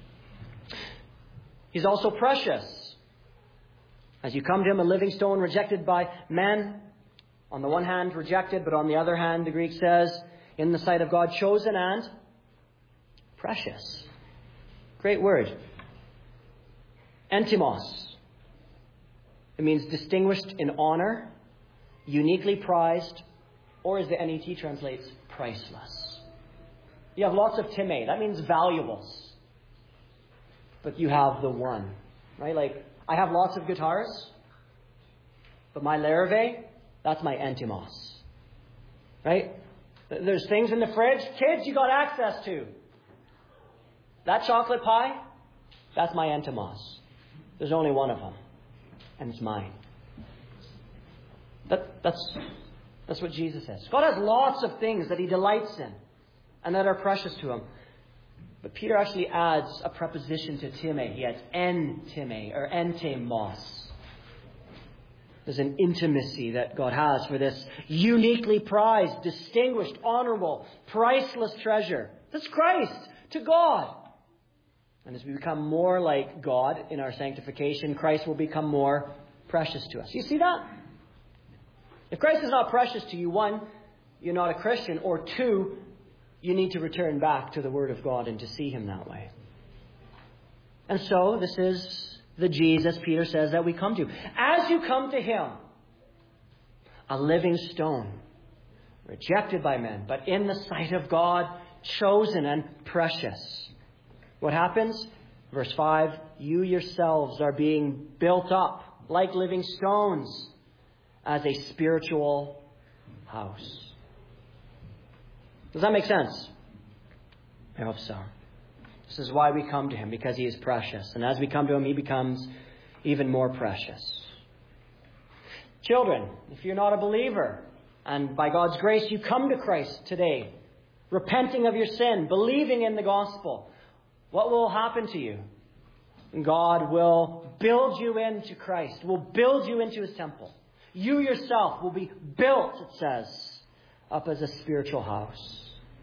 He's also precious. As you come to him, a living stone rejected by men. On the one hand, rejected, but on the other hand, the Greek says, in the sight of God, chosen and precious. Great word. Entimos. It means distinguished in honor, uniquely prized, or as the NET translates, priceless. You have lots of time. That means valuables. But you have the one. Right? Like, I have lots of guitars, but my Larrivee, that's my Entimos. Right? There's things in the fridge, kids, you got access to. That chocolate pie, that's my Entimos. There's only one of them, and it's mine. That's what Jesus says. God has lots of things that he delights in and that are precious to him. But Peter actually adds a preposition to time. He adds entime or entemos. There's an intimacy that God has for this uniquely prized, distinguished, honorable, priceless treasure. That's Christ to God. And as we become more like God in our sanctification, Christ will become more precious to us. You see that? If Christ is not precious to you, one, you're not a Christian, or two, you need to return back to the Word of God and to see him that way. And so, this is the Jesus, Peter says, that we come to. As you come to him, a living stone, rejected by men, but in the sight of God, chosen and precious. What happens? Verse 5, you yourselves are being built up like living stones as a spiritual house. Does that make sense? I hope so. This is why we come to him, because he is precious. And as we come to him, he becomes even more precious. Children, if you're not a believer, and by God's grace you come to Christ today, repenting of your sin, believing in the gospel, what will happen to you? God will build you into Christ, will build you into his temple. You yourself will be built, it says, up as a spiritual house.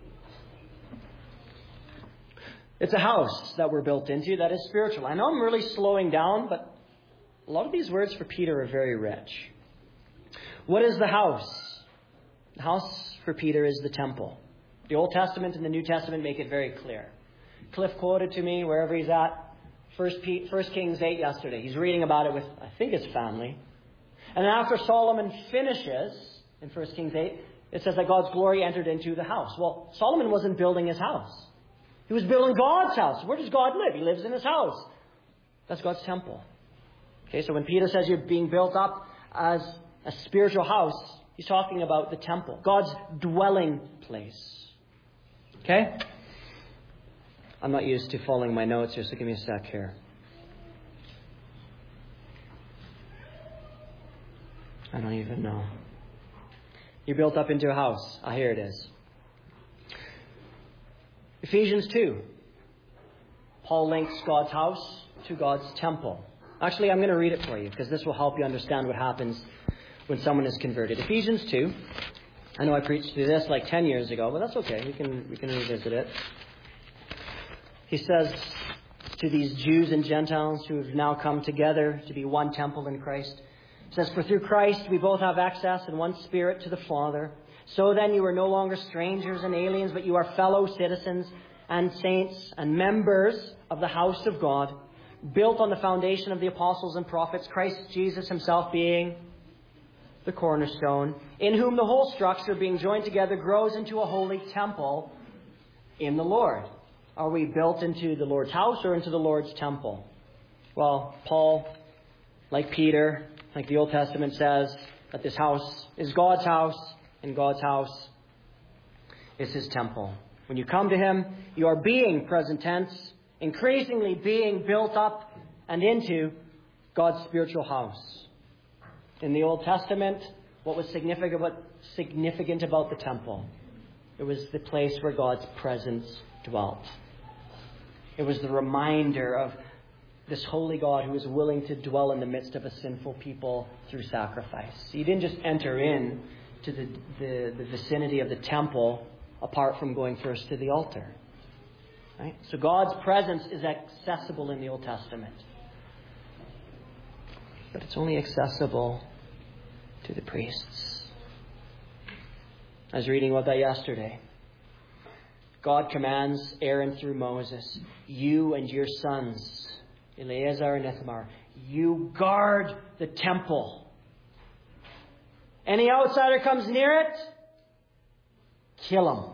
It's a house that we're built into that is spiritual. I know I'm really slowing down, but a lot of these words for Peter are very rich. What is the house? The house for Peter is the temple. The Old Testament and the New Testament make it very clear. Cliff quoted to me, wherever he's at, 1 Kings 8 yesterday. He's reading about it with, I think, his family. And then after Solomon finishes, in 1 Kings 8, it says that God's glory entered into the house. Well, Solomon wasn't building his house. He was building God's house. Where does God live? He lives in his house. That's God's temple. Okay, so when Peter says you're being built up as a spiritual house, he's talking about the temple, God's dwelling place. Okay? I'm not used to following my notes here, so give me a sec here. I don't even know. You're built up into a house. Ah, here it is. Ephesians 2. Paul links God's house to God's temple. Actually, I'm going to read it for you because this will help you understand what happens when someone is converted. Ephesians 2. I know I preached through this like 10 years ago, but that's okay. We can revisit it. He says to these Jews and Gentiles who have now come together to be one temple in Christ. He says, for through Christ we both have access in one Spirit to the Father. So then you are no longer strangers and aliens, but you are fellow citizens and saints and members of the house of God, built on the foundation of the apostles and prophets, Christ Jesus himself being the cornerstone, in whom the whole structure, being joined together, grows into a holy temple in the Lord. Are we built into the Lord's house or into the Lord's temple? Well, Paul, like Peter, like the Old Testament says, that this house is God's house, and God's house is His temple. When you come to Him, you are being, present tense, increasingly being built up and into God's spiritual house. In the Old Testament, what was significant about the temple? It was the place where God's presence dwelt. It was the reminder of this holy God who was willing to dwell in the midst of a sinful people through sacrifice. He didn't just enter in to the vicinity of the temple apart from going first to the altar. Right? So God's presence is accessible in the Old Testament. But it's only accessible to the priests. I was reading about that yesterday. God commands Aaron through Moses, you and your sons, Eleazar and Ithamar, you guard the temple. Any outsider comes near it, kill him.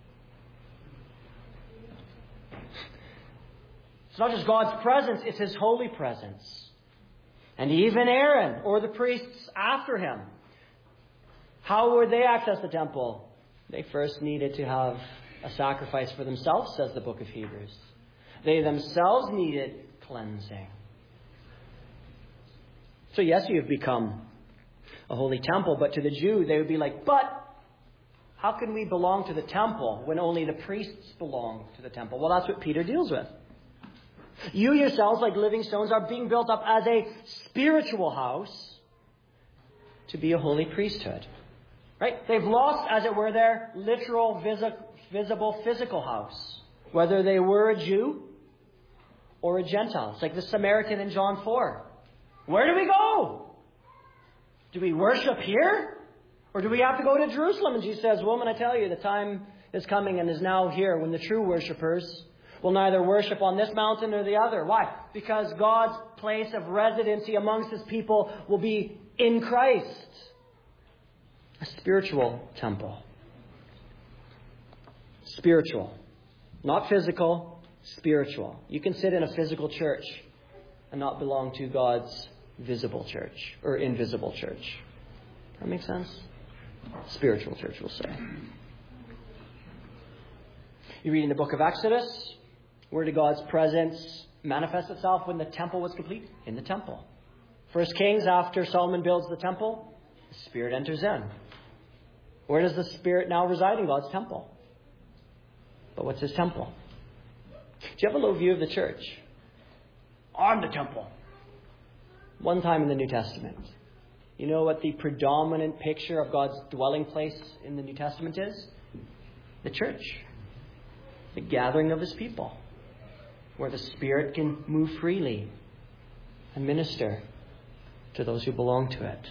It's not just God's presence, it's His holy presence. And even Aaron, or the priests after him, how would they access the temple? They first needed to have a sacrifice for themselves, says the book of Hebrews. They themselves needed cleansing. So yes, you have become a holy temple, but to the Jew, they would be like, but how can we belong to the temple when only the priests belong to the temple? Well, that's what Peter deals with. You yourselves, like living stones, are being built up as a spiritual house to be a holy priesthood. Right? They've lost, as it were, their literal, visible, physical house. Whether they were a Jew or a Gentile. It's like the Samaritan in John 4. Where do we go? Do we worship here? Or do we have to go to Jerusalem? And Jesus says, woman, I tell you, the time is coming and is now here when the true worshippers will neither worship on this mountain or the other. Why? Because God's place of residency amongst His people will be in Christ. A spiritual temple. Spiritual. Not physical, spiritual. You can sit in a physical church and not belong to God's visible church or invisible church. That makes sense? Spiritual church, we'll say. You read in the book of Exodus, where did God's presence manifest itself when the temple was complete? In the temple. 1 Kings, after Solomon builds the temple, the Spirit enters in. Where does the Spirit now reside? In God's temple. But what's His temple? Do you have a low view of the church? On the temple. One time in the New Testament. You know what the predominant picture of God's dwelling place in the New Testament is? The church. The gathering of His people. Where the Spirit can move freely and minister to those who belong to it.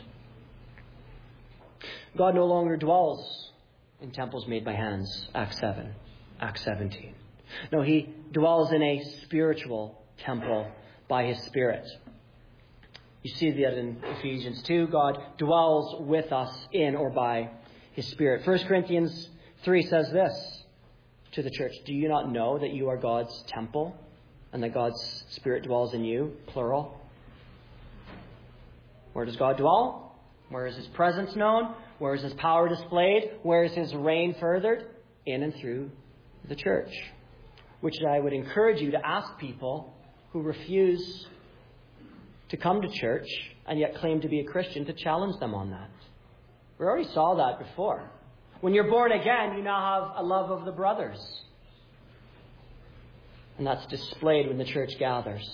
God no longer dwells in temples made by hands, Acts 7, Acts 17. No, He dwells in a spiritual temple by His Spirit. You see that in Ephesians 2. God dwells with us in or by His Spirit. 1 Corinthians 3 says this to the church. Do you not know that you are God's temple and that God's Spirit dwells in you? Plural. Where does God dwell? Where is His presence known? Where is His power displayed? Where is His reign furthered? In and through the church. Which I would encourage you to ask people who refuse to come to church and yet claim to be a Christian, to challenge them on that. We already saw that before. When you're born again, you now have a love of the brothers. And that's displayed when the church gathers.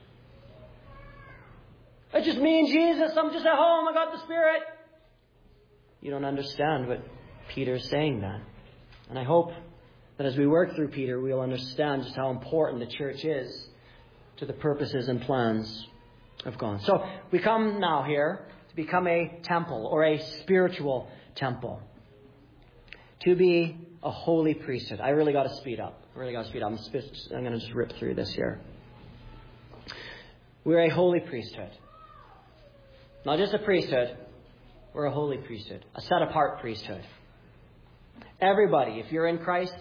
It's just me and Jesus. I'm just at home. I got the Spirit. You don't understand what Peter's saying then. And I hope that as we work through Peter, we'll understand just how important the church is to the purposes and plans of God. So we come now here to become a temple or a spiritual temple. To be a holy priesthood. I really got to speed up. I'm going to just rip through this here. We're a holy priesthood. Not just a priesthood. We're a holy priesthood. A set-apart priesthood. Everybody, if you're in Christ,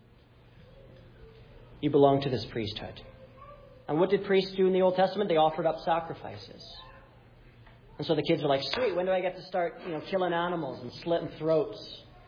you belong to this priesthood. And what did priests do in the Old Testament? They offered up sacrifices. And so the kids are like, sweet, when do I get to start, killing animals and slitting throats?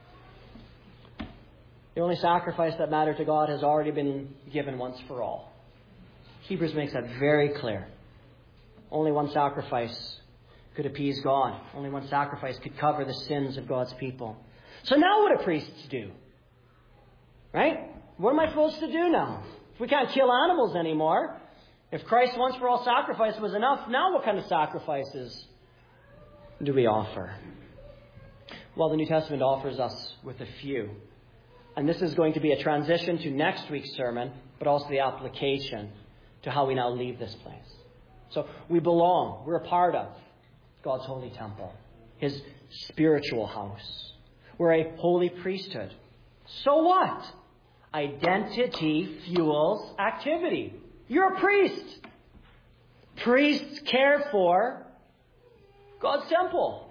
The only sacrifice that mattered to God has already been given once for all. Hebrews makes that very clear. Only one sacrifice could appease God. Only one sacrifice could cover the sins of God's people. So now what do priests do? Right? What am I supposed to do now? If we can't kill animals anymore, if Christ's once for all sacrifice was enough, now what kind of sacrifices do we offer? Well, the New Testament offers us with a few. And this is going to be a transition to next week's sermon, but also the application to how we now leave this place. So we belong. We're a part of God's holy temple, His spiritual house. We're a holy priesthood. So what? Identity fuels activity. You're a priest. Priests care for God's temple.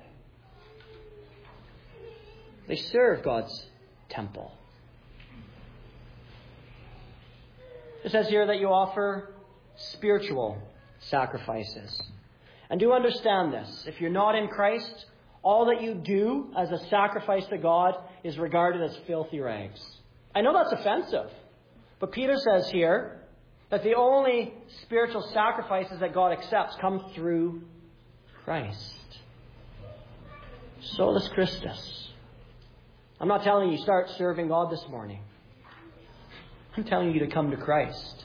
They serve God's temple. It says here that you offer spiritual sacrifices. And do understand this. If you're not in Christ, all that you do as a sacrifice to God is regarded as filthy rags. I know that's offensive. But Peter says here that the only spiritual sacrifices that God accepts come through Christ. Solus Christus. I'm not telling you start serving God this morning. I'm telling you to come to Christ.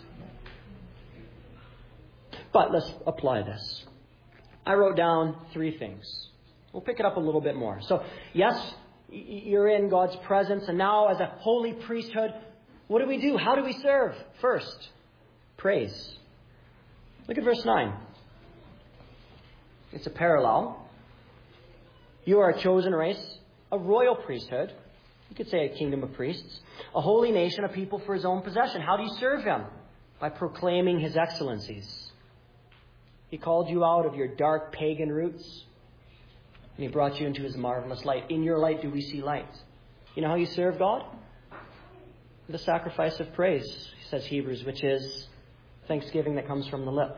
But let's apply this. I wrote down 3 things. We'll pick it up a little bit more. So, yes, you're in God's presence. And now as a holy priesthood, what do we do? How do we serve? First, praise. Look at verse 9. It's a parallel. You are a chosen race, a royal priesthood. You could say a kingdom of priests. A holy nation, a people for His own possession. How do you serve Him? By proclaiming His excellencies. He called you out of your dark pagan roots, and He brought you into His marvelous light. In your light do we see light. You know how you serve God? The sacrifice of praise, says Hebrews, which is thanksgiving that comes from the lip.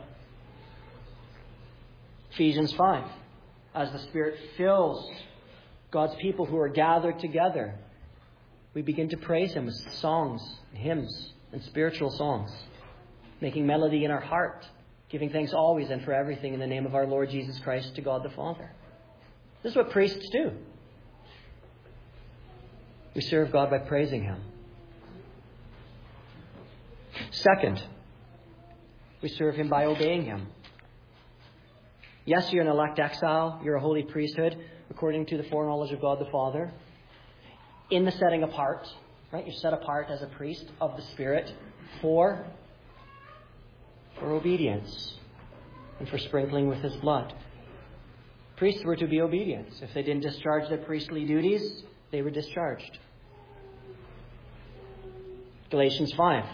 Ephesians 5. As the Spirit fills God's people who are gathered together, we begin to praise Him with songs, hymns, and spiritual songs, making melody in our heart, giving thanks always and for everything in the name of our Lord Jesus Christ to God the Father. This is what priests do. We serve God by praising Him. Second, we serve Him by obeying Him. Yes, you're an elect exile. You're a holy priesthood according to the foreknowledge of God the Father. In the setting apart, right? You're set apart as a priest of the Spirit for obedience and for sprinkling with His blood. Priests were to be obedient. If they didn't discharge their priestly duties, they were discharged. Galatians 5.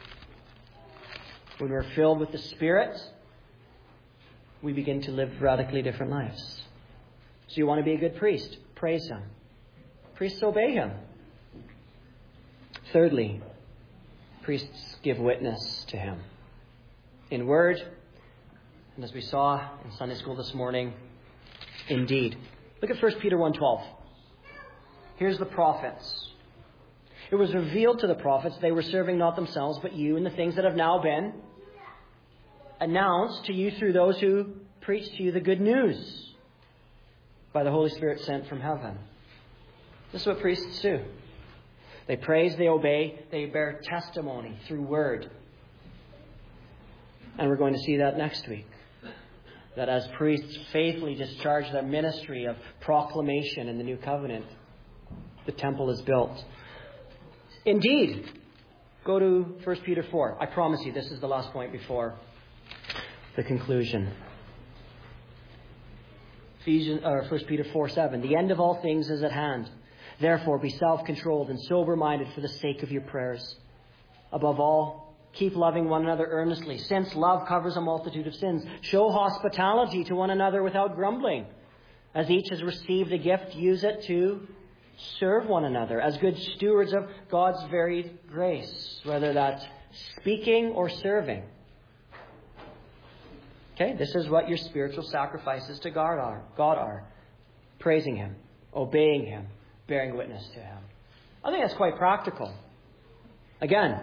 When we're filled with the Spirit, we begin to live radically different lives. So you want to be a good priest? Praise Him. Priests obey Him. Thirdly, priests give witness to Him. In word, and as we saw in Sunday school this morning, in deed. Look at 1 Peter 1:12. Here's the prophets. It was revealed to the prophets they were serving not themselves but you in the things that have now been announced to you through those who preach to you the good news by the Holy Spirit sent from heaven. This is what priests do. They praise, they obey, they bear testimony through word. And we're going to see that next week. That as priests faithfully discharge their ministry of proclamation in the new covenant, the temple is built. Indeed, go to 1 Peter 4. I promise you, this is the last point before the conclusion. 1 Peter 4:7. The end of all things is at hand. Therefore, be self-controlled and sober-minded for the sake of your prayers. Above all, keep loving one another earnestly, since love covers a multitude of sins. Show hospitality to one another without grumbling. As each has received a gift, use it to serve one another as good stewards of God's varied grace, whether that's speaking or serving. Okay, this is what your spiritual sacrifices to God are. Praising Him, obeying Him, bearing witness to Him. I think that's quite practical. Again,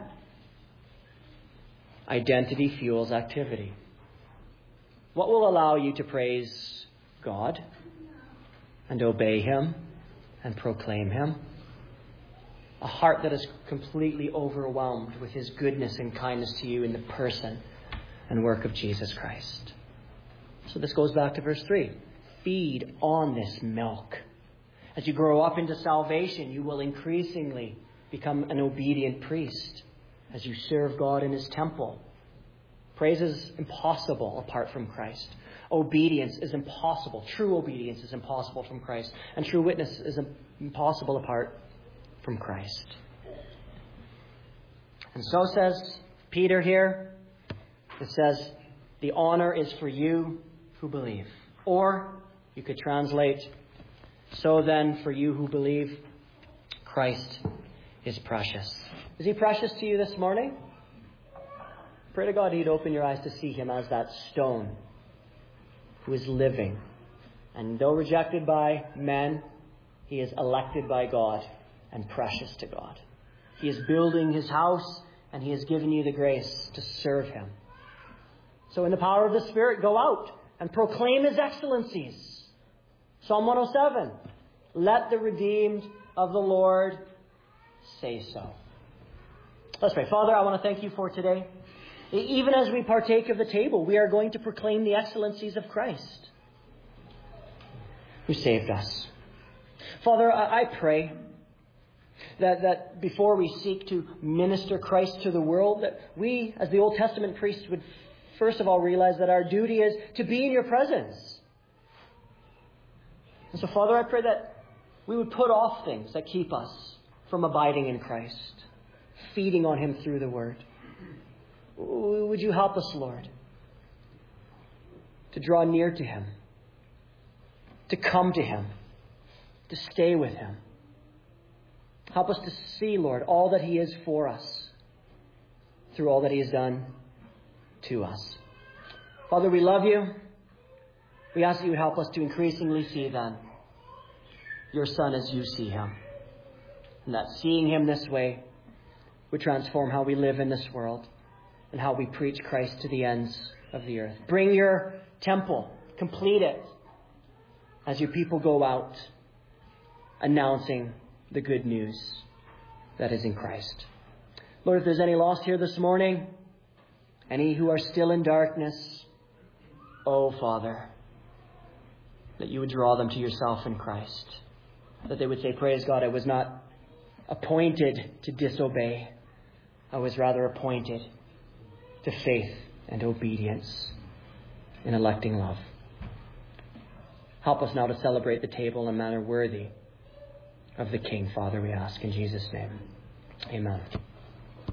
identity fuels activity. What will allow you to praise God and obey Him and proclaim Him? A heart that is completely overwhelmed with His goodness and kindness to you in the person and work of Jesus Christ. So this goes back to verse 3. Feed on this milk. As you grow up into salvation, you will increasingly become an obedient priest as you serve God in His temple. Praise is impossible apart from Christ. Obedience is impossible. True obedience is impossible from Christ. And true witness is impossible apart from Christ. And so says Peter here. It says, the honor is for you who believe. Or you could translate, so then for you who believe, Christ is precious. Is He precious to you this morning? Pray to God He'd open your eyes to see Him as that stone who is living. And though rejected by men, He is elected by God and precious to God. He is building His house, and He has given you the grace to serve Him. So in the power of the Spirit, go out and proclaim His excellencies. Psalm 107, let the redeemed of the Lord say so. Let's pray. Father, I want to thank You for today. Even as we partake of the table, we are going to proclaim the excellencies of Christ, who saved us. Father, I pray that before we seek to minister Christ to the world, that we, as the Old Testament priests, would first of all realize that our duty is to be in Your presence. And so, Father, I pray that we would put off things that keep us from abiding in Christ, feeding on Him through the Word. Would You help us, Lord, to draw near to Him, to come to Him, to stay with Him. Help us to see, Lord, all that He is for us through all that He has done to us. Father, we love You. We ask that You would help us to increasingly see then Your Son as You see Him. And that seeing Him this way would transform how we live in this world and how we preach Christ to the ends of the earth. Bring Your temple. Complete it as Your people go out announcing the good news that is in Christ. Lord, if there's any lost here this morning, any who are still in darkness, oh, Father, that You would draw them to Yourself in Christ. That they would say, praise God, I was not appointed to disobey. I was rather appointed to faith and obedience in electing love. Help us now to celebrate the table in a manner worthy of the King, Father, we ask in Jesus' name. Amen.